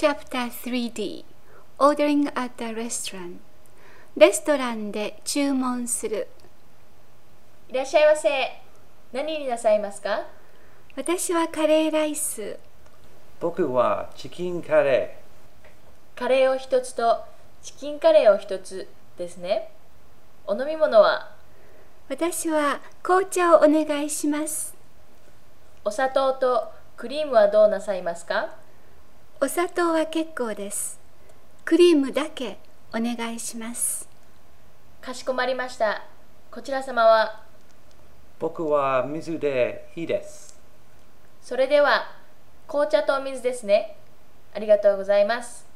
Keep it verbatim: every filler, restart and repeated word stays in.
Chapter スリーディー Ordering at a Restaurant レストランで注文する。 いらっしゃいませ。何になさいますか？ 私はカレーライス。 僕はチキンカレー。カレーを一つとチキンカレーを一つですね。お飲み物は？ 私は紅茶をお願いします。 お砂糖とクリームはどうなさいますか？ お砂糖は結構です。クリームだけお願いします。 かしこまりました。こちら様は？ 僕は水でいいです。 それでは紅茶とお水ですね。ありがとうございます。